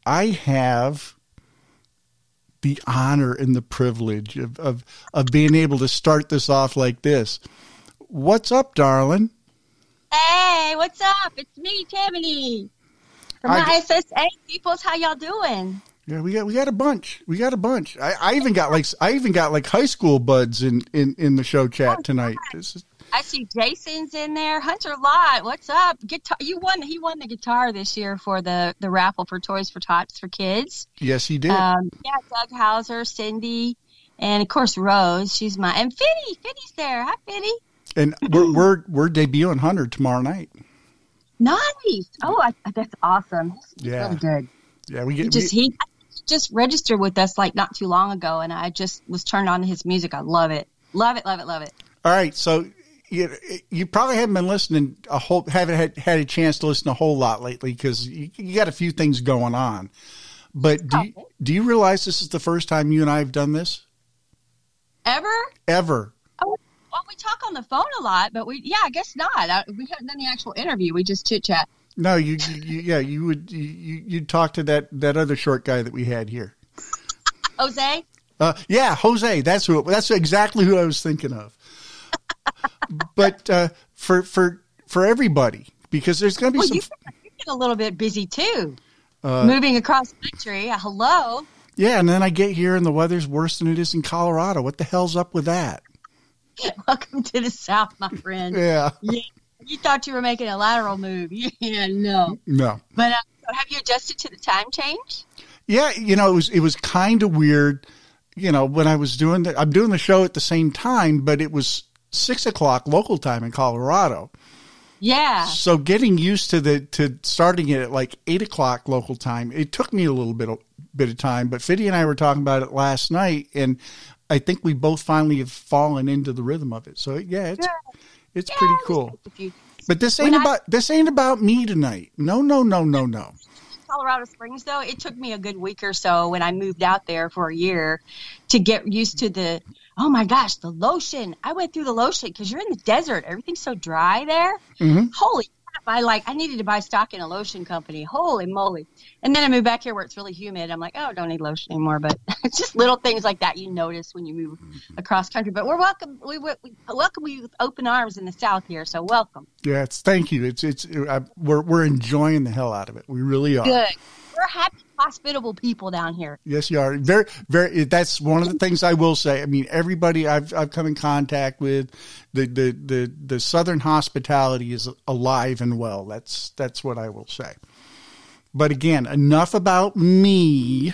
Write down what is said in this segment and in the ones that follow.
I have the honor and the privilege of being able to start this off like this. What's up, darling? Hey, what's up? It's me, Tammany, from ISSA Peoples. How y'all doing? Yeah, we got a bunch. I even got like high school buds in the show chat tonight. I see Jason's in there. Hunter Lott, what's up? Guitar. He won the guitar this year for the raffle for Toys for Tots for kids. Yes, he did. Doug Hauser, Cindy, and of course Rose. And Fitty's there. Hi, Fitty. And we're debuting Hunter tomorrow night. Nice. Oh, that's awesome. Yeah, really good. Yeah, he just registered with us like not too long ago, and I just was turned on to his music. I love it. Love it. All right, so you probably haven't been listening haven't had a chance to listen a whole lot lately because you got a few things going on. But do you realize this is the first time you and I have done this? Ever? Oh, well, we talk on the phone a lot, but I guess not. We haven't done the actual interview. We just chit chat. No, you'd talk to that other short guy that we had here. Jose? Yeah, Jose. That's exactly who I was thinking of. But for everybody, because there's going to be some. You're getting a little bit busy too. Moving across the country. Hello. Yeah, and then I get here and the weather's worse than it is in Colorado. What the hell's up with that? Welcome to the South, my friend. Yeah. You thought you were making a lateral move. Yeah, no. But have you adjusted to the time change? Yeah, it was kind of weird. When I was I'm doing the show at the same time, but it was 6:00 local time in Colorado. Yeah. So getting used to starting it at like 8:00 local time, it took me a little bit of time. But Fiddy and I were talking about it last night, and I think we both finally have fallen into the rhythm of it. So it's pretty cool. But this ain't about me tonight. No. Colorado Springs, though, it took me a good week or so when I moved out there for a year to get used to the lotion. I went through the lotion because you're in the desert. Everything's so dry there. Mm-hmm. Holy crap. I needed to buy stock in a lotion company. Holy moly. And then I moved back here where it's really humid. I'm like, oh, don't need lotion anymore. But it's just little things like that you notice when you move across country. But we're welcome. We welcome you with open arms in the South here. So welcome. Yes, thank you. We're enjoying the hell out of it. We really are. Good. We're happy, hospitable people down here. Yes, you are. Very, very. That's one of the things I will say. I mean, everybody I've come in contact with, the Southern hospitality is alive and well. That's what I will say. But again, enough about me.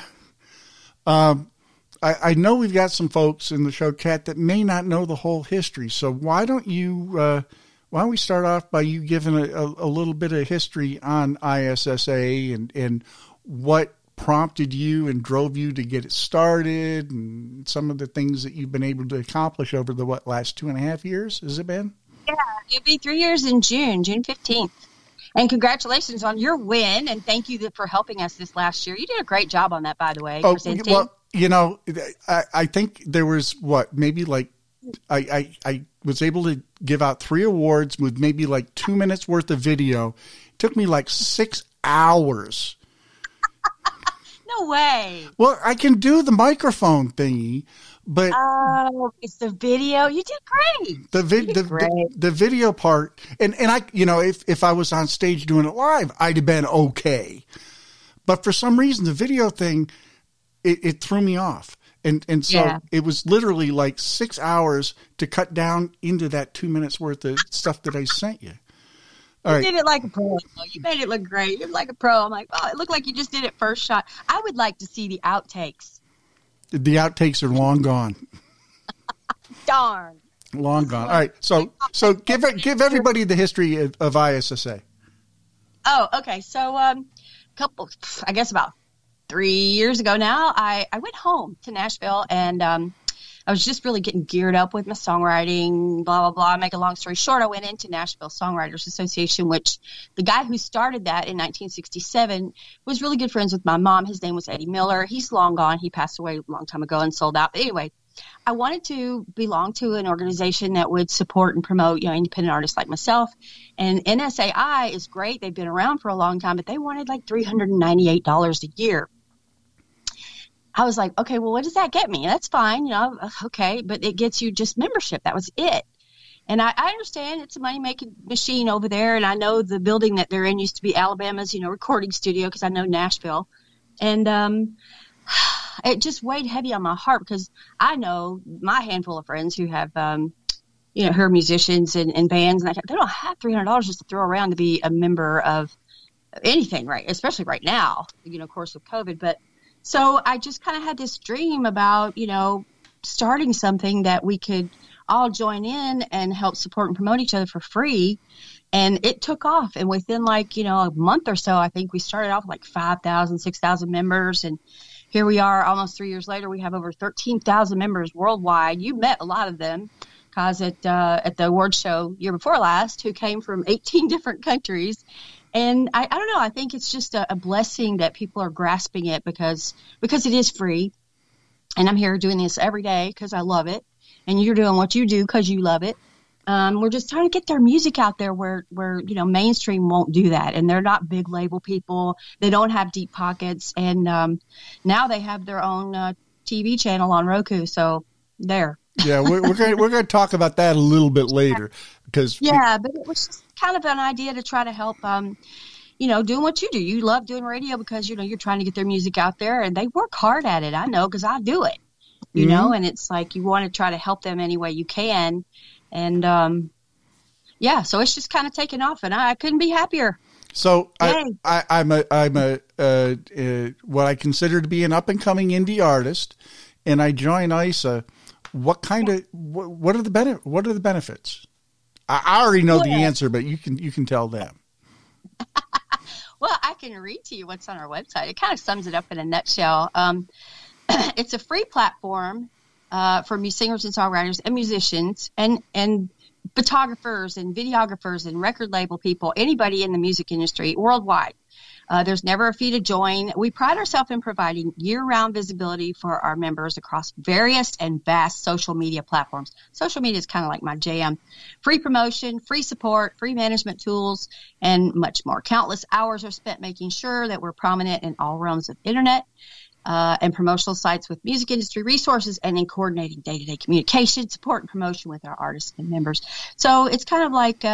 I know we've got some folks in the show chat that may not know the whole history. So why don't we start off by you giving a little bit of history on ISSA and what prompted you and drove you to get it started and some of the things that you've been able to accomplish over the last 2.5 years? Has it been? Yeah, it'll be 3 years in June 15th. And congratulations on your win, and thank you for helping us this last year. You did a great job on that, by the way. Presenting. Well, I think there was I was able to give out 3 awards with maybe like 2 minutes worth of video. It took me like 6 hours. No way. Well, I can do the microphone thingy, but it's the video. You did great. The video part, and I, if I was on stage doing it live, I'd have been okay. But for some reason, the video thing, it threw me off. And so It was literally like 6 hours to cut down into that 2 minutes worth of stuff that I sent you. You did it like a pro. You made it look great. You're like a pro. I'm like, oh, it looked like you just did it first shot. I would like to see the outtakes. The outtakes are long gone. Darn. Long gone. All right. So give everybody the history of ISSA. Oh, okay. So about 3 years ago now, I went home to Nashville and I was just really getting geared up with my songwriting, blah, blah, blah. Make a long story short, I went into Nashville Songwriters Association, which the guy who started that in 1967 was really good friends with my mom. His name was Eddie Miller. He's long gone. He passed away a long time ago and sold out. But anyway, I wanted to belong to an organization that would support and promote, independent artists like myself. And NSAI is great. They've been around for a long time, but they wanted like $398 a year. I was like, okay, well, what does that get me? That's fine, okay, but it gets you just membership. That was it. And I understand it's a money-making machine over there, and I know the building that they're in used to be Alabama's, recording studio, because I know Nashville. And it just weighed heavy on my heart, because I know my handful of friends who have, who are musicians and bands, and they don't have $300 just to throw around to be a member of anything, right? Especially right now, of course, with COVID. But so I just kind of had this dream about, starting something that we could all join in and help support and promote each other for free. And it took off. And within a month or so, I think we started off with like 5,000, 6,000 members. And here we are almost 3 years later. We have over 13,000 members worldwide. You met a lot of them, because at the award show year before last, who came from 18 different countries. And I don't know. I think it's just a blessing that people are grasping it because it is free. And I'm here doing this every day because I love it. And you're doing what you do because you love it. We're just trying to get their music out there where mainstream won't do that. And they're not big label people. They don't have deep pockets. And now they have their own TV channel on Roku. So there. Yeah, we're going to talk about that a little bit later, because but it was just kind of an idea to try to help. Doing what you do. You love doing radio because you're trying to get their music out there, and they work hard at it. I know, because I do it. And it's like you want to try to help them any way you can, and so it's just kind of taken off, and I couldn't be happier. So I'm what I consider to be an up and coming indie artist, and I join ISA. What are the benefits? I already know the answer, but you can tell them. Well, I can read to you what's on our website. It kind of sums it up in a nutshell. It's a free platform for singers and songwriters and musicians and photographers and videographers and record label people, anybody in the music industry worldwide. There's never a fee to join. We pride ourselves in providing year-round visibility for our members across various and vast social media platforms. Social media is kind of like my jam. Free promotion, free support, free management tools, and much more. Countless hours are spent making sure that we're prominent in all realms of internet and promotional sites with music industry resources, and in coordinating day-to-day communication, support, and promotion with our artists and members. So it's kind of like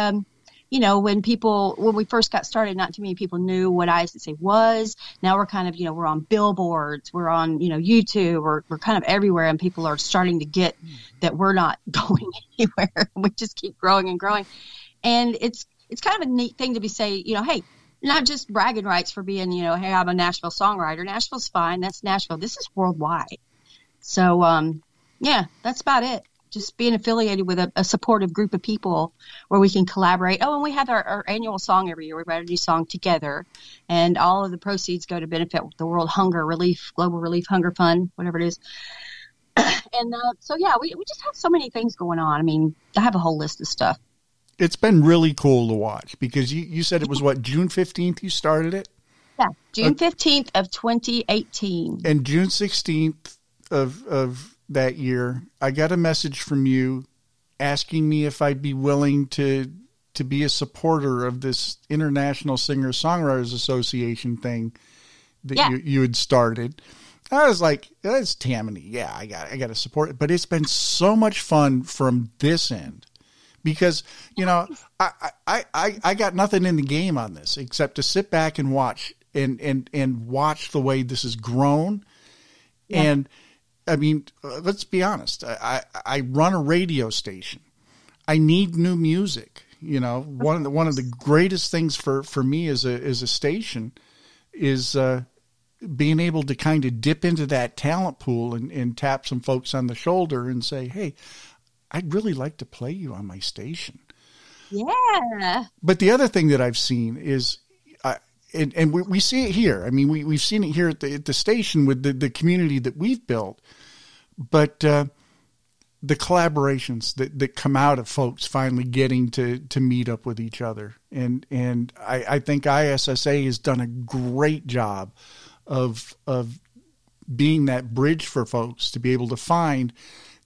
when we first got started, not too many people knew what ISSA was. Now we're kind of, we're on billboards, we're on, YouTube, we're kind of everywhere, and people are starting to get that we're not going anywhere. We just keep growing and growing. And it's kind of a neat thing to be hey, not just bragging rights for being, hey, I'm a Nashville songwriter. Nashville's fine. That's Nashville. This is worldwide. So, that's about it. Just being affiliated with a supportive group of people where we can collaborate. Oh, and we have our annual song every year. We write a new song together, and all of the proceeds go to benefit the World Hunger Relief, Global Relief Hunger Fund, whatever it is. And we just have so many things going on. I mean, I have a whole list of stuff. It's been really cool to watch, because you said it was June 15th you started it? Yeah, June 15th of 2018. And June 16th of that year, I got a message from you asking me if I'd be willing to be a supporter of this International Singer-Songwriters Association thing that you had started. I was like, that's Tammany. Yeah, I got to support it. But it's been so much fun from this end, because, I got nothing in the game on this except to sit back and watch and watch the way this has grown. Yeah. And I mean, let's be honest. I run a radio station. I need new music. One of the greatest things for me as a station is being able to kind of dip into that talent pool and tap some folks on the shoulder and say, "Hey, I'd really like to play you on my station." Yeah. But the other thing that I've seen is, and we see it here. I mean, we've seen it here at the station with the community that we've built. But the collaborations that come out of folks finally getting to meet up with each other. And I think ISSA has done a great job of being that bridge for folks to be able to find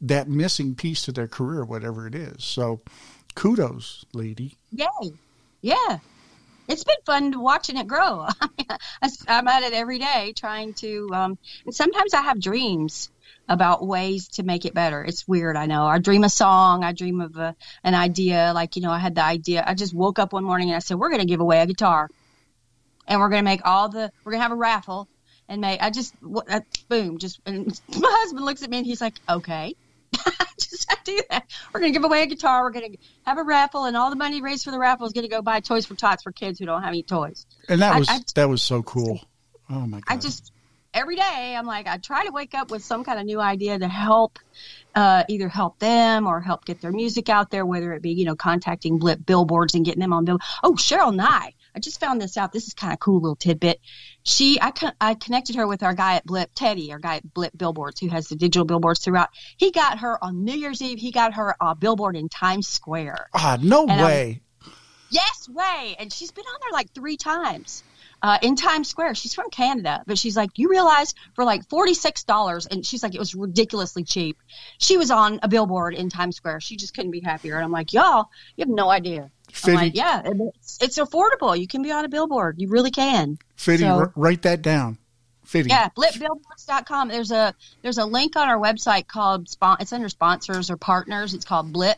that missing piece to their career, whatever it is. So kudos, lady. Yay. Yeah. It's been fun watching it grow. I'm at it every day trying to, and sometimes I have dreams about ways to make it better. It's weird, I know. I dream a song. I dream of an idea. Like, I had the idea. I just woke up one morning and I said, we're going to give away a guitar. And we're going to make we're going to have a raffle. And boom, and my husband looks at me and he's like, okay. I do that. We're going to give away a guitar. We're going to have a raffle, and all the money raised for the raffle is going to go buy Toys for Tots for kids who don't have any toys. And that was so cool. Oh my God. Every day I'm like, I try to wake up with some kind of new idea to help, either help them or help get their music out there, whether it be, contacting Blip billboards and getting them on billboards. Oh, Cheryl Nye. I just found this out. This is kind of cool little tidbit. I connected her with our guy at Blip, Teddy, our guy at Blip Billboards, who has the digital billboards throughout. He got her on New Year's Eve. He got her a billboard in Times Square. No way. Yes way. And she's been on there like 3 times. In Times Square. She's from Canada, but she's like, you realize for like $46, and she's like, it was ridiculously cheap. She was on a billboard in Times Square. She just couldn't be happier. And I'm like, y'all, you have no idea. I'm like, yeah, it's affordable. You can be on a billboard. You really can. Fitty, write that down. Fitty. Yeah, blipbillboards.com. There's a link on our website called, it's under sponsors or partners. It's called Blip,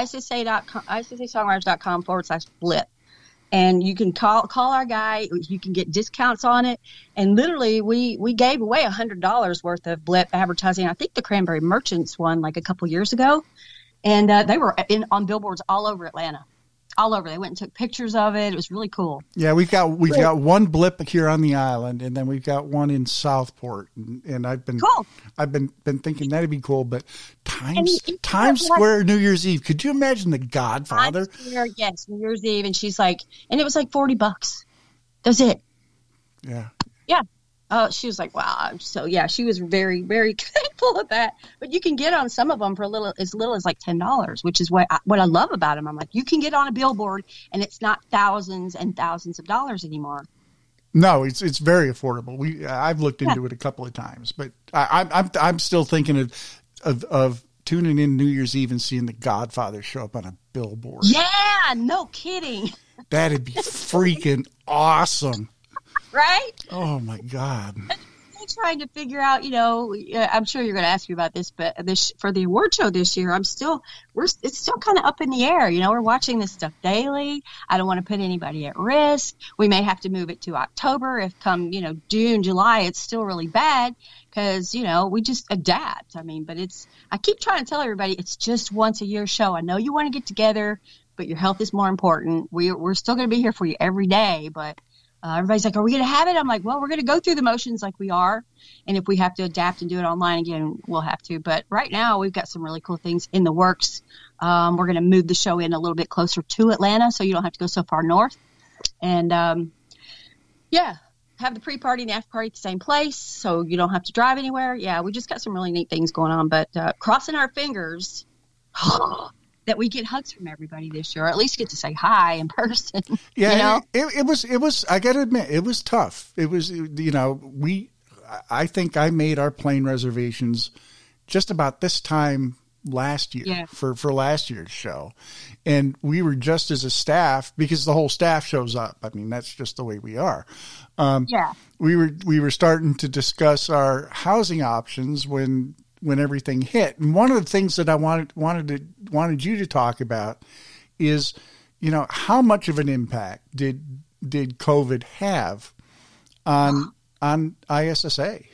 ISSAsongwriters.com/Blip. And you can call our guy. You can get discounts on it. And literally, we gave away $100 worth of Blip advertising. I think the Cranberry Merchants won like a couple years ago. And they were on billboards all over Atlanta. All over. They went and took pictures of it. It was really cool. Yeah, we've got one Blip here on the island, and then we've got one in Southport. And I've been thinking that'd be cool. But Times Square New Year's Eve. Could you imagine The Godfather? Times Square, yes, New Year's Eve, and she's like, and it was like $40. That's it. Yeah. Yeah. She was like, wow. So yeah, she was very, very thankful of that. But you can get on some of them for as little as like $10, which is what I love about them. I'm like, you can get on a billboard, and it's not thousands and thousands of dollars anymore. No, it's very affordable. I've looked into it a couple of times, but I'm still thinking of tuning in New Year's Eve and seeing The Godfather show up on a billboard. Yeah, no kidding. That'd be freaking awesome. Right? Oh my God. I'm trying to figure out, I'm sure you're going to ask me about this, but for the award show this year, it's still kind of up in the air. We're watching this stuff daily. I don't want to put anybody at risk. We may have to move it to October if come, June, July, it's still really bad because, we just adapt. But I keep trying to tell everybody it's just once a year show. I know you want to get together, but your health is more important. We're still going to be here for you every day, but everybody's like, are we going to have it? I'm like, well, we're going to go through the motions like we are. And if we have to adapt and do it online again, we'll have to. But right now, we've got some really cool things in the works. We're going to move the show in a little bit closer to Atlanta so you don't have to go so far north. And, have the pre-party and the after-party at the same place so you don't have to drive anywhere. Yeah, we just got some really neat things going on. But crossing our fingers that we get hugs from everybody this year, or at least get to say hi in person. Yeah, it was. I got to admit, it was tough. It was, I think I made our plane reservations just about this time last year for last year's show, and we were just as a staff because the whole staff shows up. That's just the way we are. We were starting to discuss our housing options when everything hit. And one of the things that I wanted you to talk about is, how much of an impact did COVID have on ISSA?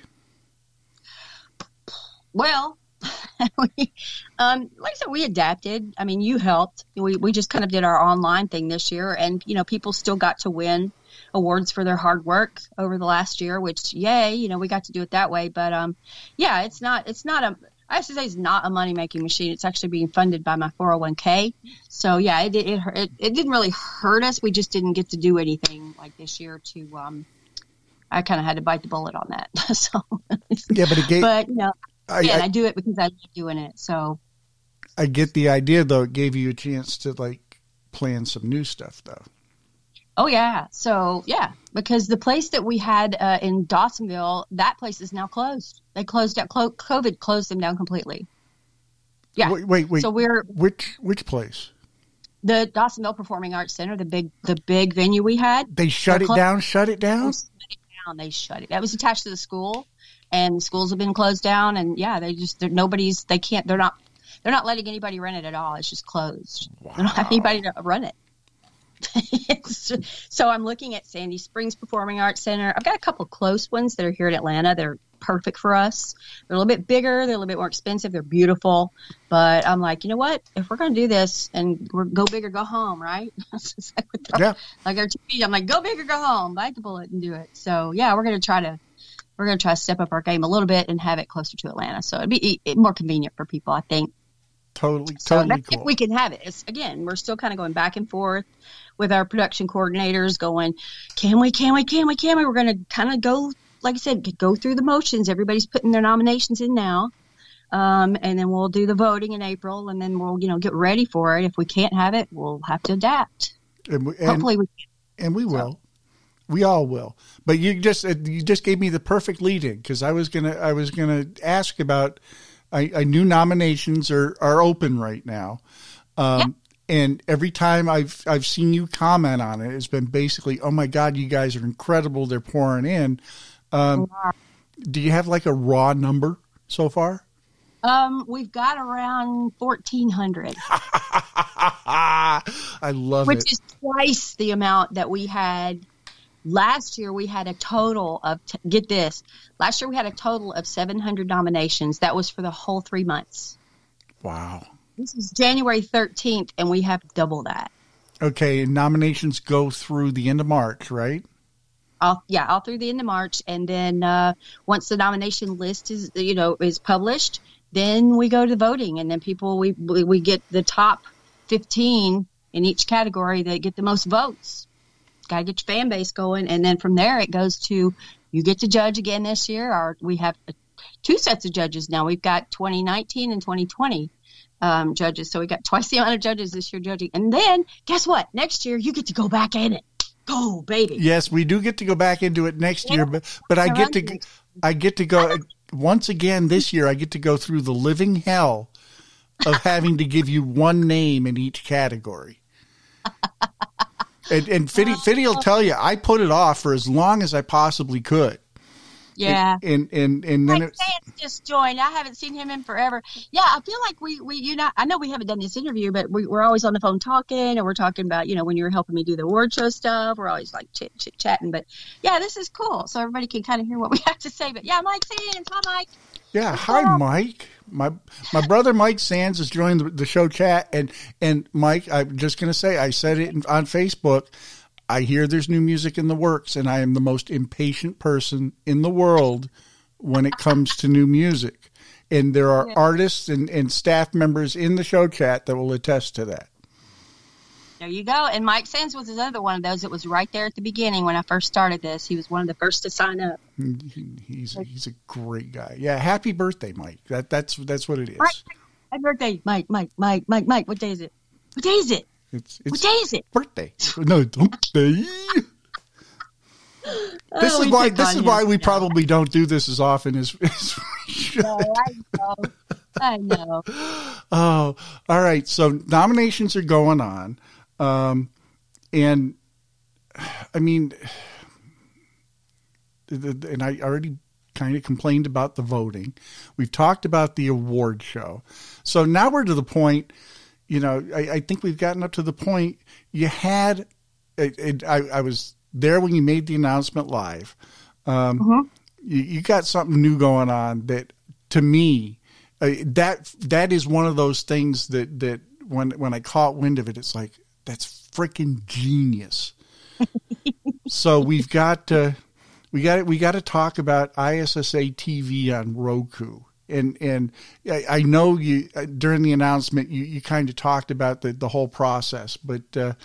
Well, like I said, we adapted. You helped. We just kind of did our online thing this year, and people still got to win awards for their hard work over the last year, which yay, we got to do it that way. But ISSA is not a money making machine. It's actually being funded by my 401k. So yeah, it didn't really hurt us. We just didn't get to do anything like this year to I kind of had to bite the bullet on that. So yeah, but it gave, I do it because I like doing it. So I get the idea, though. It gave you a chance to plan some new stuff, though. Oh, yeah. So, yeah, because the place that we had in Dawsonville, that place is now closed. They closed out. COVID closed them down completely. Yeah. Wait. So we're which place? the Dawsonville Performing Arts Center, the big venue we had. They shut it down. Shut it down. They shut it. That was attached to the school, and the schools have been closed down. And yeah, they're not letting anybody rent it at all. It's just closed. Wow. They don't have anybody to run it. So I'm looking at Sandy Springs Performing Arts Center. I've got a couple close ones that are here in Atlanta. They're perfect for us. They're a little bit bigger. They're a little bit more expensive. They're beautiful. But I'm like, you know what? If we're going to do this and we're go big or go home, right? Yeah. Like our TV, I'm like, go big or go home. Bite the bullet and do it. So yeah, we're going to try to step up our game a little bit and have it closer to Atlanta. So it'd be more convenient for people, I think. Totally cool. If we can have it. Again, we're still kind of going back and forth with our production coordinators going, can we? We're going to kind of go, like I said, go through the motions. Everybody's putting their nominations in now. And then we'll do the voting in April, and then we'll, get ready for it. If we can't have it, we'll have to adapt. Hopefully we can. And we will. We all will. But you just gave me the perfect lead in, because I was gonna ask about. I knew nominations are open right now. And every time I've seen you comment on it, it's been basically, oh my God, you guys are incredible. They're pouring in. Do you have like a raw number so far? We've got around 1,400. I love it. Which is twice the amount that we had last year. We had a total of, get this, last year we had a total of 700 nominations. That was for the whole 3 months. Wow. This is January 13th, and we have double that. Okay, and nominations go through the end of March, right? All through the end of March, and then once the nomination list is published, then we go to voting, and then we get the top 15 in each category that get the most votes. Got to get your fan base going, and then from there it goes to, you get to judge again this year. We have 2 sets of judges now. We've got 2019 and 2020 judges, so we got twice the amount of judges this year judging. And then guess what? Next year you get to go back in it. Go, baby. Yes, we do get to go back into it next year, but I get to go once again this year. I get to go through the living hell of having to give you one name in each category. And Fiddy will tell you, I put it off for as long as I possibly could. Yeah. And then Mike Sands just joined. I haven't seen him in forever. Yeah, I feel like we I know we haven't done this interview, but we're always on the phone talking, and we're talking about, when you were helping me do the award show stuff, we're always like chit-chatting. But yeah, this is cool. So everybody can kind of hear what we have to say. But yeah, Mike Sands. Hi, Mike. Yeah. Hi, Mike. My brother Mike Sands has joined the show chat, and Mike, I'm just going to say, I said it on Facebook. I hear there's new music in the works, and I am the most impatient person in the world when it comes to new music. And there are artists and staff members in the show chat that will attest to that. There you go. And Mike Sands was another one of those that was right there at the beginning when I first started this. He was one of the first to sign up. He's a great guy. Yeah, happy birthday, Mike. That's what it is. Happy birthday, Mike. What day is it? What day is it? What day is it? Birthday. No, birthday. This is why we probably don't do this as often as we should. No, I know. Oh, all right. So nominations are going on. And I mean, and I already kind of complained about the voting. We've talked about the award show. So now we're to the point, I think we've gotten up to the point you had, I was there when you made the announcement live. You got something new going on that, to me, that is one of those things that when I caught wind of it, it's like, that's freaking genius. So we got to talk about ISSA TV on Roku. And I know you during the announcement you kind of talked about the whole process, but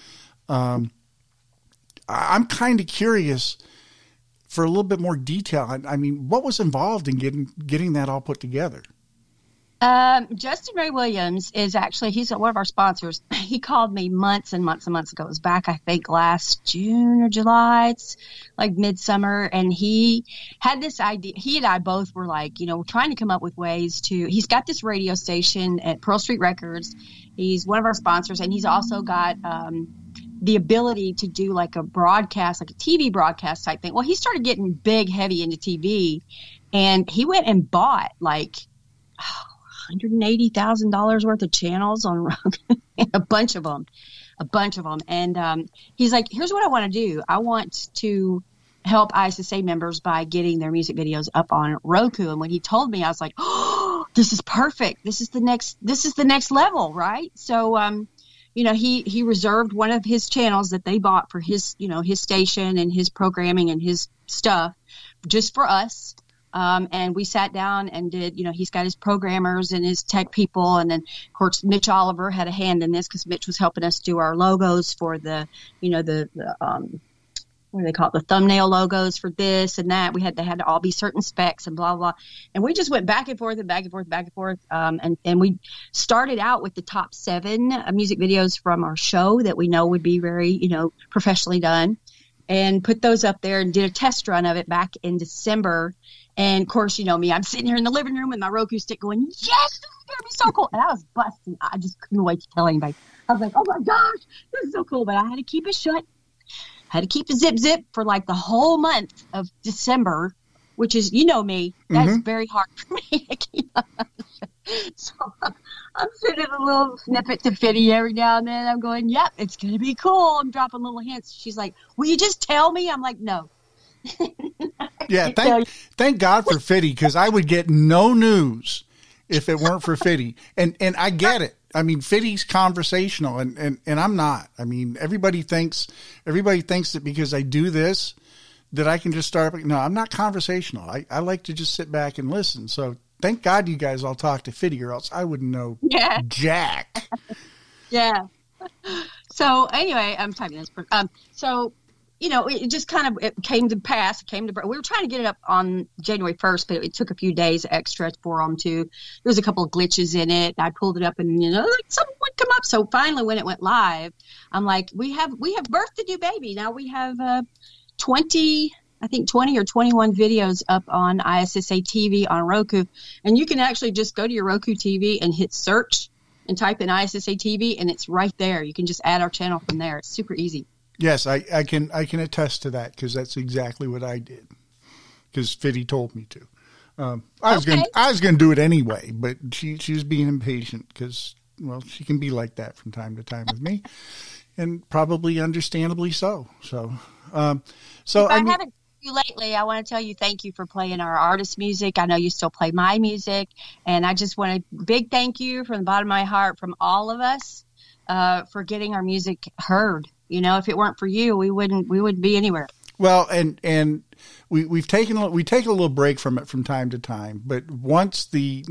I'm kind of curious for a little bit more detail. I mean, what was involved in getting that all put together? Justin Ray Williams is actually, he's one of our sponsors. He called me months and months and months ago. It was back, I think, last June or July. It's like midsummer. And he had this idea. He and I both were like, trying to come up with ways to, he's got this radio station at Pearl Street Records. He's one of our sponsors. And he's also got, the ability to do like a broadcast, like a TV broadcast type thing. Well, he started getting big, heavy into TV, and he went and bought like $180,000 worth of channels on Roku, a bunch of them. And he's like, here's what I want to do. I want to help ISSA members by getting their music videos up on Roku. And when he told me, I was like, oh, this is perfect. This is the next level, right? So, he reserved one of his channels that they bought for his, his station and his programming and his stuff just for us. And we sat down and did, he's got his programmers and his tech people. And then, of course, Mitch Oliver had a hand in this because Mitch was helping us do our logos for the, what do they call it? The thumbnail logos for this and that. They had to all be certain specs and blah, blah. And we just went back and forth and back and forth, back and forth. And we started out with the top 7 music videos from our show that we know would be very, professionally done, and put those up there and did a test run of it back in December. And of course, me, I'm sitting here in the living room with my Roku stick going, yes, this is going to be so cool. And I was busting. I just couldn't wait to tell anybody. I was like, oh my gosh, this is so cool. But I had to keep it shut. Had to keep the zip for like the whole month of December, which is, me, that's very hard for me to keep up. So I'm sending a little snippet to Fitty every now and then. I'm going, yep, it's going to be cool. I'm dropping little hints. She's like, will you just tell me? I'm like, no. Yeah, thank God for Fitty, because I would get no news if it weren't for Fitty. And I get it. I mean, Fitty's conversational, and I'm not. I mean, everybody thinks that because I do this, that I can just start. No, I'm not conversational. I like to just sit back and listen. So thank God you guys all talk to Fitty, or else I wouldn't know jack. Yeah. So anyway, I'm typing this. So, it just it came to pass. We were trying to get it up on January 1st, but it took a few days extra for them to. There was a couple of glitches in it. I pulled it up, and something would come up. So finally, when it went live, I'm like, we have birthed a new baby. Now we have 20 or 21 videos up on ISSA TV on Roku, and you can actually just go to your Roku TV and hit search and type in ISSA TV, and it's right there. You can just add our channel from there. It's super easy. Yes, I can attest to that, because that's exactly what I did, because Fitty told me to. I was going to do it anyway, but she was being impatient because, well, she can be like that from time to time with me, and probably understandably so. So if I haven't seen you lately, I want to tell you thank you for playing our artist music. I know you still play my music, and I just want a big thank you from the bottom of my heart from all of us for getting our music heard. If it weren't for you, we wouldn't be anywhere. Well, and we take a little break from it from time to time, but once the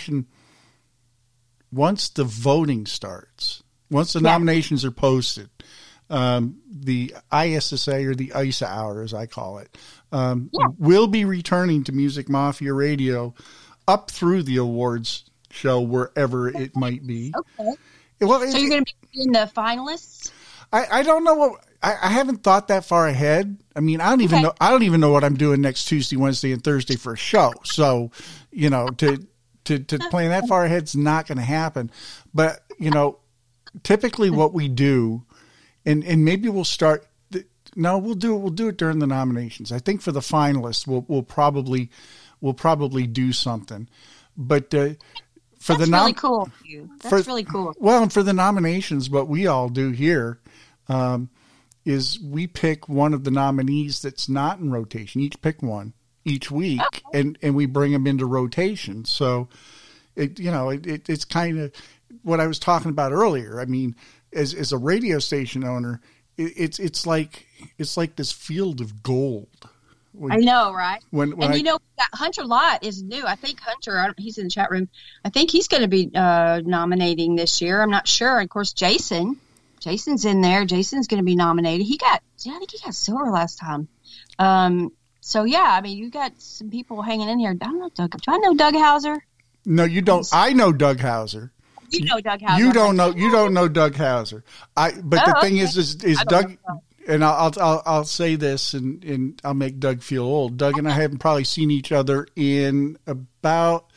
voting starts, once the nominations are posted, the ISSA, or the ISA Hour, as I call it, will be returning to Music Mafia Radio up through the awards show, wherever it might be. Okay. Well, so you're going to be in the finalists? I don't know what I haven't thought that far ahead. I mean, I don't even know what I'm doing next Tuesday, Wednesday, and Thursday for a show. So, to plan that far ahead is not going to happen. But typically what we do, and maybe we'll start. We'll do it during the nominations. I think for the finalists, we'll probably do something. But that's really cool. That's really cool. Well, and for the nominations, what we all do here is we pick one of the nominees that's not in rotation. Each pick one each week, and we bring them into rotation. So, it's kind of what I was talking about earlier. I mean, as a radio station owner, it's like this field of gold. I know, right? Hunter Lott is new. I think Hunter, he's in the chat room. I think he's going to be nominating this year. I'm not sure. Of course, Jason's in there. Jason's going to be nominated. I think he got silver last time. So yeah, I mean, you got some people hanging in here. I don't know Doug. Do I know Doug Hauser? No, you don't. I know Doug Hauser. You know Doug Hauser. You don't know. You don't know Doug Hauser. But the thing is Doug. And I'll say this, and I'll make Doug feel old. Doug and I haven't probably seen each other in about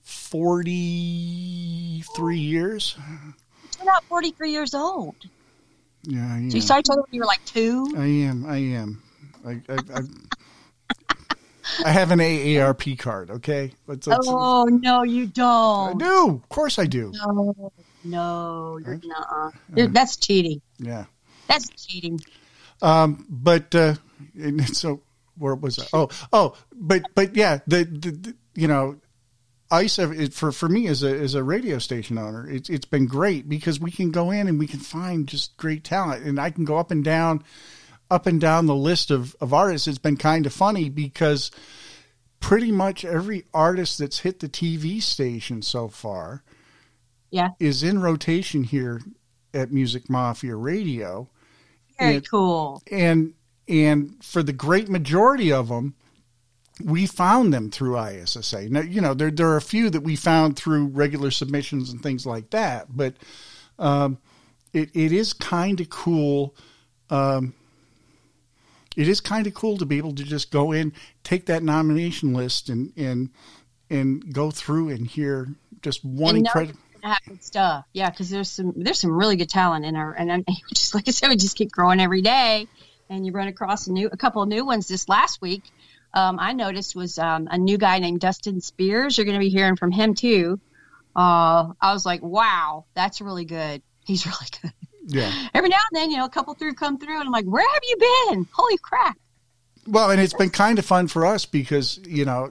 43 years. You're not 43 years old. Yeah, I am. So you saw each other when you were like 2? I am. I have an AARP card, okay? Oh, no, you don't. I do. Of course I do. No, you're not. That's cheating. Yeah. That's cheating. But and so where was I? But yeah, the ICE for me as a radio station owner, it's been great because we can go in and we can find just great talent, and I can go up and down the list of artists. It's been kind of funny because pretty much every artist that's hit the TV station so far, is in rotation here at Music Mafia Radio. Very cool. And for the great majority of them, we found them through ISSA. Now, there are a few that we found through regular submissions and things like that, but it is kind of cool. It is kind of cool to be able to just go in, take that nomination list, and go through and hear just one incredible. Have good stuff, yeah, because there's some really good talent in our, and just like I said, we just keep growing every day, and you run across a couple of new ones this last week. I noticed was a new guy named Dustin Spears. You're going to be hearing from him too. I was like, wow, that's really good. He's really good. Yeah. Every now and then, a couple come through, and I'm like, where have you been? Holy crap! Well, and it's been kind of fun for us because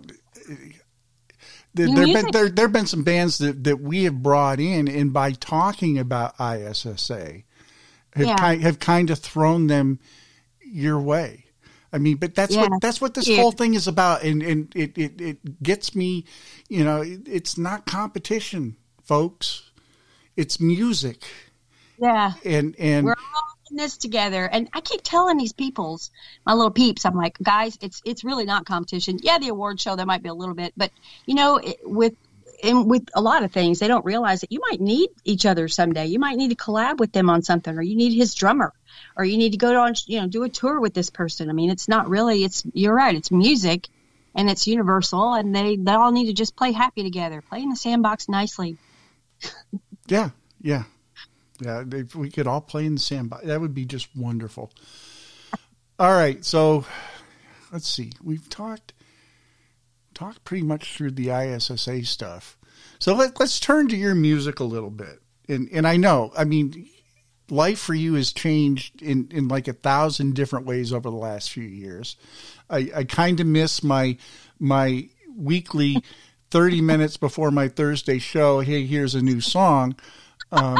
there have been some bands that we have brought in, and by talking about ISSA, have kind of thrown them your way. I mean, but that's what this whole thing is about, and it gets me. It's not competition, folks. It's music. Yeah, and we're all in this together. And I keep telling these my little peeps, I'm like, guys, it's really not competition. Yeah, the award show, that might be a little bit, but with a lot of things, they don't realize that you might need each other someday. You might need to collab with them on something, or you need his drummer, or you need to go on, do a tour with this person. I mean, it's not really. You're right. It's music, and it's universal, and they all need to just play happy together, play in the sandbox nicely. Yeah. If we could all play in the sandbox, that would be just wonderful. All right, so let's see. We've talked pretty much through the ISSA stuff. So let's turn to your music a little bit. And I know, I mean, life for you has changed in like 1,000 different ways over the last few years. I kind of miss my weekly 30 minutes before my Thursday show. Hey, here's a new song. Right.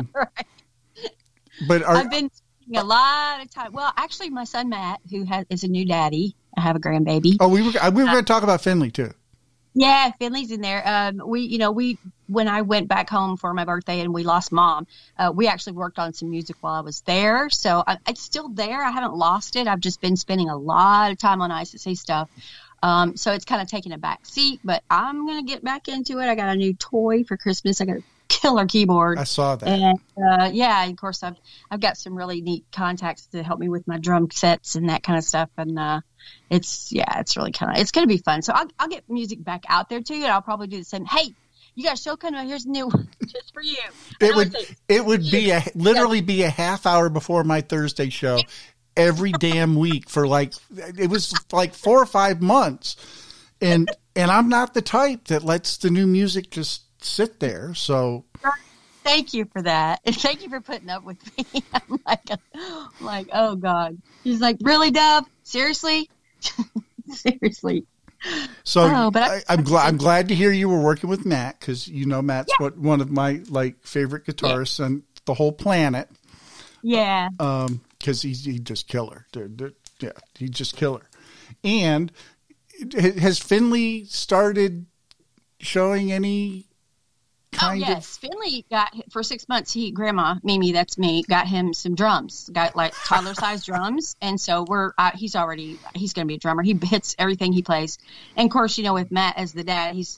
But I've been spending a lot of time. Well, actually, my son Matt, who is a new daddy, I have a grandbaby. Oh, we were going to talk about Finley too. Yeah, Finley's in there. We when I went back home for my birthday and we lost Mom, we actually worked on some music while I was there. So it's still there. I haven't lost it. I've just been spending a lot of time on ISSA stuff. So it's kind of taking a back seat, but I'm going to get back into it. I got a new toy for Christmas. I got a killer keyboard. I saw that. And of course I've got some really neat contacts to help me with my drum sets and that kind of stuff. And it's really it's going to be fun. So I'll get music back out there too, and I'll probably do the same. Hey, you got a show coming out? Here's a new one just for you. It would literally be a half hour before my Thursday show every damn week for it was like 4 or 5 months. And I'm not the type that lets the new music just sit there. So thank you for that. And thank you for putting up with me. I'm like, oh God. He's like, really, Dub? Seriously? Seriously. So I'm glad to hear you were working with Matt, because Matt's one of my favorite guitarists on the whole planet. Yeah. Because he's just killer. Yeah, he's just killer. And has Finley started showing any kind of? Yes. Finley got, for 6 months, Grandma, Mimi, that's me, got him some drums, got toddler-sized drums. And so he's going to be a drummer. He hits everything he plays. And of course, with Matt as the dad,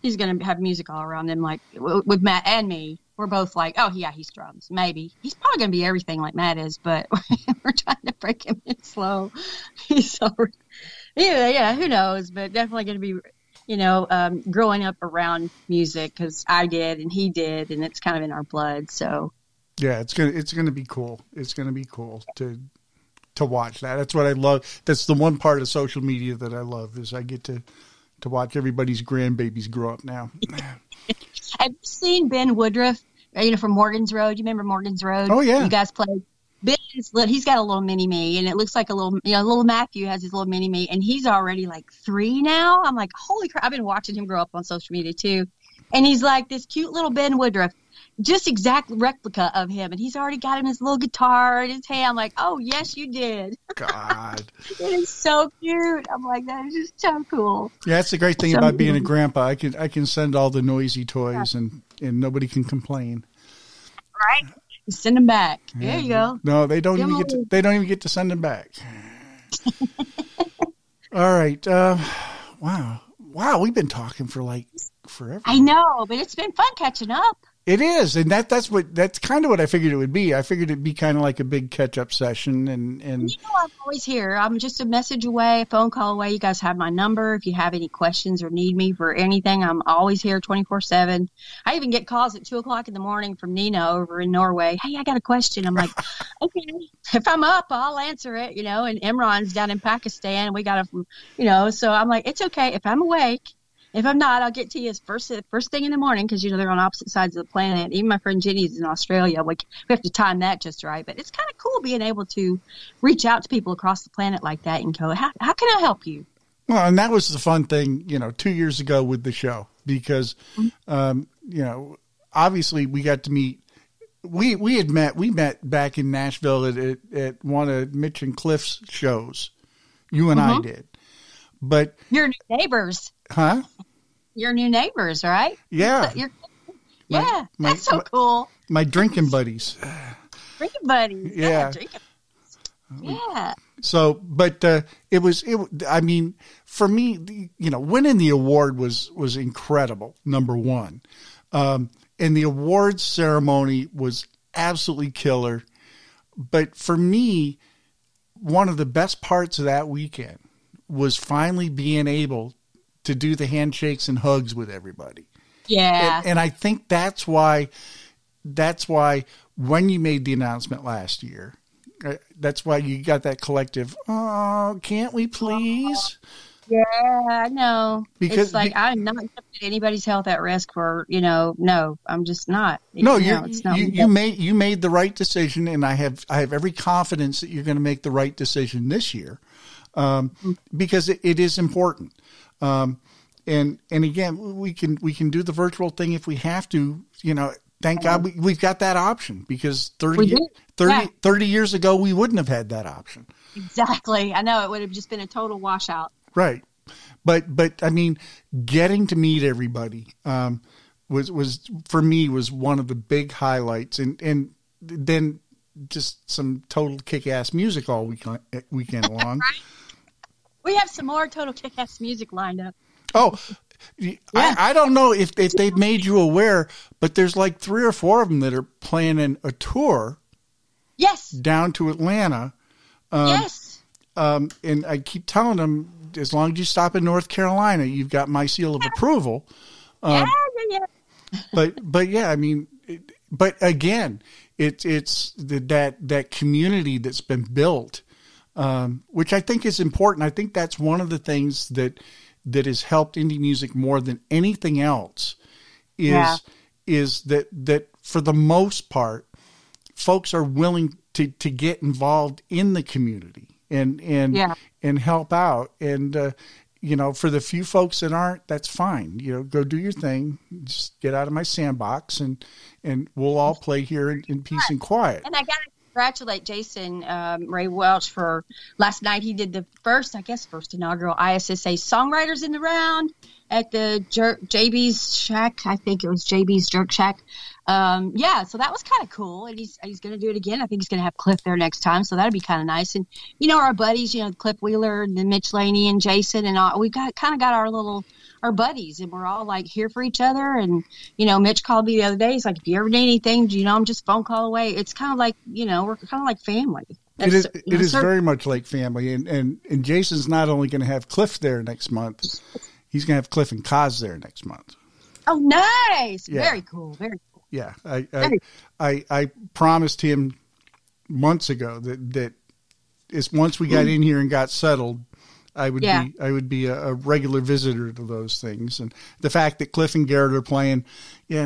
he's going to have music all around him, like with Matt and me. We're both like, oh, yeah, he's drums. Maybe. He's probably going to be everything like Matt is, but we're trying to break him in slow. He's so, yeah, who knows? But definitely going to be, growing up around music, because I did and he did, and it's kind of in our blood. So, yeah, it's gonna be cool. It's gonna be cool to watch that. That's what I love. That's the one part of social media that I love, is I get to watch everybody's grandbabies grow up now. Have you seen Ben Woodruff, from Morgan's Road? You remember Morgan's Road? Oh, yeah. You guys played. Ben he's got a little mini-me, and it looks like a little, little Matthew has his little mini-me, and he's already like 3 now. I'm like, holy crap. I've been watching him grow up on social media too. And he's like this cute little Ben Woodruff, just exact replica of him. And he's already got him his little guitar in his hand. I'm like, oh, yes, you did. God. It is so cute. I'm like, that is just so cool. Yeah, that's the great thing about being a grandpa. I can send all the noisy toys, and nobody can complain. Right? Send them back. Yeah. There you go. No, they don't even get to send them back. All right. Wow, we've been talking for like forever. I know, but it's been fun catching up. It is, and that's kind of what I figured it would be. I figured it'd be kind of like a big catch-up session, and I'm always here. I'm just a message away, a phone call away. You guys have my number. If you have any questions or need me for anything, I'm always here 24/7. I even get calls at 2:00 in the morning from Nina over in Norway. Hey, I got a question. I'm like, okay, if I'm up, I'll answer it. And Imran's down in Pakistan. We got a, so I'm like, it's okay if I'm awake. If I'm not, I'll get to you first thing in the morning, because, they're on opposite sides of the planet. Even my friend Jenny's in Australia. We have to time that just right. But it's kind of cool being able to reach out to people across the planet like that and go, how can I help you? Well, and that was the fun thing, 2 years ago with the show, because, obviously we got to meet. We met back in Nashville at one of Mitch and Cliff's shows. You and I did. But your new neighbors. Huh? Your new neighbors, right? Yeah. That's so cool. My drinking buddies. Drinking buddies. Yeah. Yeah. So, but I mean, for me, winning the award was incredible, number one. And the awards ceremony was absolutely killer. But for me, one of the best parts of that weekend was finally being able to do the handshakes and hugs with everybody. Yeah. And I think that's why when you made the announcement last year, that's why you got that collective, oh, can't we please? Yeah, I know. Because it's like, I'm not going to put anybody's health at risk for, no, I'm just not. No, you made the right decision, and I have every confidence that you're going to make the right decision this year. Because it is important. And again, we can do the virtual thing if we have to, thank God we've got that option, because 30 years ago, we wouldn't have had that option. Exactly. I know, it would have just been a total washout. Right. But I mean, getting to meet everybody, was for me was one of the big highlights, and then just some total kick-ass music all weekend long. Right? We have some more total kick-ass music lined up. Oh, yeah. I don't know if they've made you aware, but there's like 3 or 4 of them that are planning a tour. Yes. Down to Atlanta. Yes. And I keep telling them, as long as you stop in North Carolina, you've got my seal of approval. Yeah. But yeah, I mean, but again, it's that community that's been built. Which I think is important. I think that's one of the things that has helped indie music more than anything else is that for the most part, folks are willing to get involved in the community and help out. And, for the few folks that aren't, that's fine. Go do your thing. Just get out of my sandbox, and we'll all play here in peace and quiet. And I got to congratulate Jason Ray Welch for last night. He did the first inaugural ISSA Songwriters in the Round, at the JB's Shack. I think it was JB's Jerk Shack. Yeah, so that was kind of cool. And he's going to do it again. I think he's going to have Cliff there next time. So that'd be kind of nice. And, our buddies, Cliff Wheeler and then Mitch Laney and Jason and all, we got our buddies, and we're all like here for each other. And, Mitch called me the other day. He's like, if you ever need anything, I'm just phone call away. It's kind of like, we're kind of like family. It is very much like family. And Jason's not only going to have Cliff there next month, he's going to have Cliff and Kaz there next month. Oh, nice. Yeah. Very cool. Very cool. Yeah. I promised him months ago that once we got in here and got settled, I would be a regular visitor to those things. And the fact that Cliff and Garrett are playing, yeah.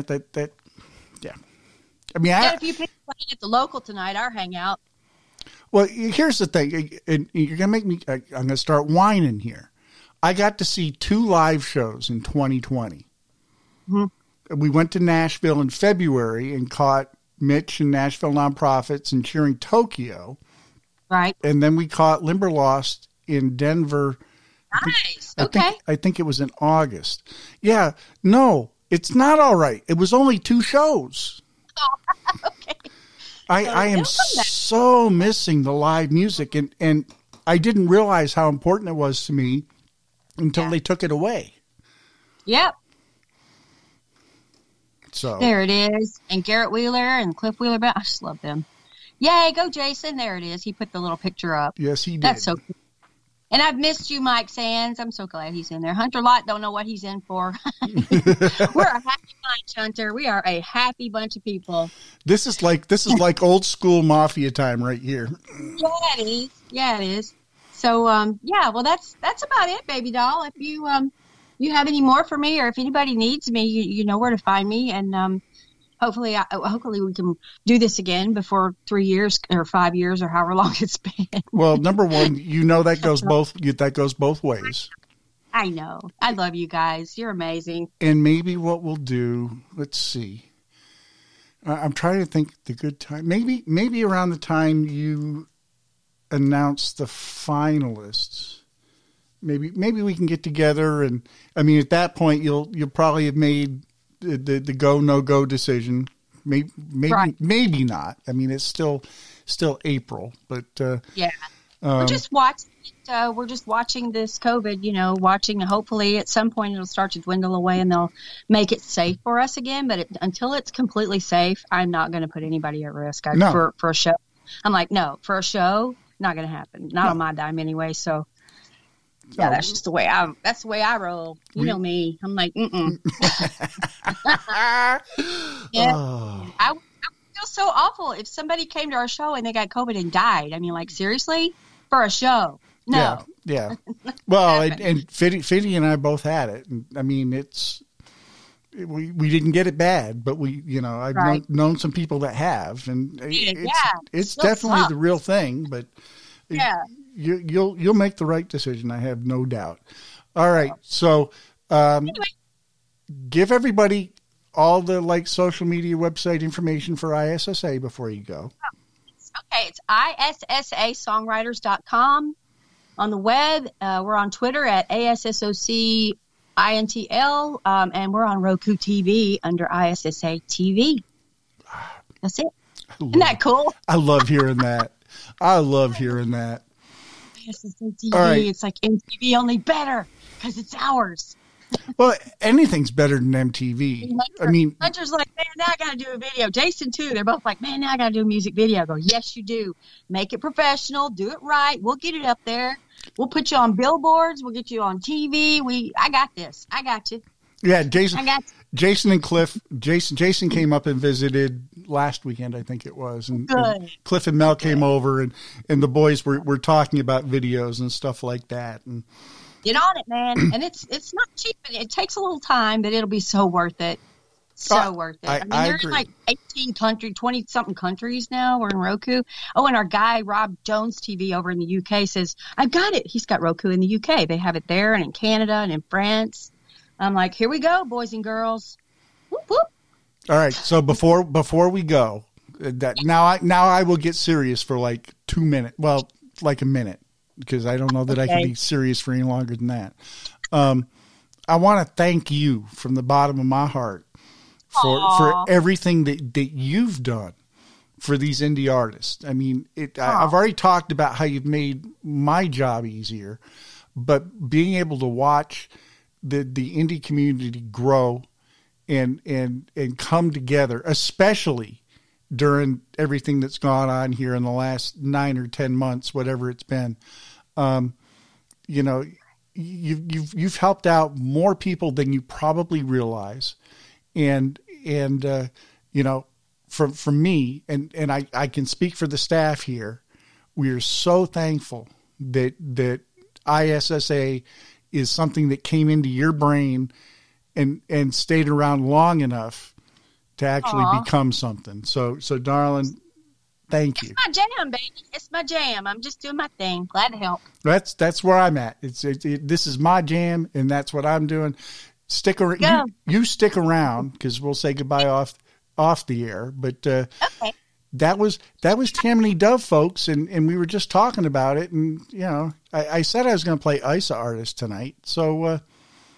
I mean, if you pick playing at the local tonight, our hangout. Well, here's the thing, and you're gonna make me. I'm gonna start whining here. I got to see 2 live shows in 2020. Mm-hmm. We went to Nashville in February and caught Mitch and Nashville Nonprofits and Cheering Tokyo. Right. And then we caught Limberlost in Denver. Nice. Okay. I think it was in August. Yeah. No, it's not all right. It was only 2 shows. Oh, okay. I am so missing the live music, and I didn't realize how important it was to me until they took it away. Yep. So there it is. And Garrett Wheeler and Cliff Wheeler. I just love them. Yay, go Jason. There it is. He put the little picture up. Yes, he did. That's so cool. And I've missed you, Mike Sands. I'm so glad he's in there. Hunter Lott don't know what he's in for. We're a happy bunch, Hunter. We are a happy bunch of people. This is like old school mafia time right here. Yeah, it is. Yeah, it is. So, well, that's about it, baby doll. If you have any more for me, or if anybody needs me, you know where to find me. And hopefully we can do this again before 3 years or 5 years or however long it's been. Well, number one, that goes both ways. I know. I love you guys. You're amazing. And maybe what we'll do, let's see. I'm trying to think the good time. Maybe around the time you announce the finalists, maybe we can get together. And I mean, at that point, you'll probably have made the go no go decision. Maybe not. I mean, it's still April, but we're just watching. We're just watching this COVID. Hopefully, at some point, it'll start to dwindle away, and they'll make it safe for us again. But until it's completely safe, I'm not going to put anybody at risk. For a show, I'm like, no, for a show, not going to happen. Not on my dime anyway. So. Yeah, that's just the way I roll. You know me. I'm like, yeah. I feel so awful if somebody came to our show and they got COVID and died. I mean, like, seriously? For a show? No. Yeah. Well, and Fiddy and I both had it. And, I mean, we didn't get it bad, but I've known some people that have, and it's definitely the real thing, but yeah. You'll make the right decision. I have no doubt. All right. So, give everybody all the social media website information for ISSA before you go. Okay. It's ISSAsongwriters.com on the web. We're on Twitter at ASSOCINTL, and we're on Roku TV under ISSA TV. That's it. Isn't that cool? I love hearing that. TV. Right. It's like MTV, only better because it's ours. Well, anything's better than MTV. Hunter's like, man, now I got to do a video. Jason, too. They're both like, man, now I got to do a music video. I go, yes, you do. Make it professional. Do it right. We'll get it up there. We'll put you on billboards. We'll get you on TV. I got this. I got you. Yeah, Jason and Cliff. Jason came up and visited last weekend, I think it was, and Cliff and Mel came over, and the boys were talking about videos and stuff like that. And get on it, man. And it's not cheap. It takes a little time, but it'll be so worth it. Worth it. I mean, they're in like 20-something countries now. We're in Roku. Oh, and our guy, Rob Jones TV over in the UK says, I've got it. He's got Roku in the UK. They have it there and in Canada and in France. I'm like, here we go, boys and girls. Whoop, whoop. All right. So before we go, now I will get serious for like 2 minutes. Well, like a minute, because I don't know that I can be serious for any longer than that. I want to thank you from the bottom of my heart for everything that you've done for these indie artists. I mean, I've already talked about how you've made my job easier, but being able to watch the indie community grow and come together, especially during everything that's gone on here in the last 9 or 10 months, whatever it's been, you know, you've helped out more people than you probably realize. And you know, for me, and I can speak for the staff here, we are so thankful that ISSA is something that came into your brain and stayed around long enough to actually become something. So darling, thank you. It's my jam, baby. It's my jam. I'm just doing my thing. Glad to help. That's where I'm at. This is my jam, and that's what I'm doing. Stick around. You stick around, because we'll say goodbye off the air. But okay. That was Tammany Dove, folks, and we were just talking about it. And you know, I said I was going to play ISA artist tonight, so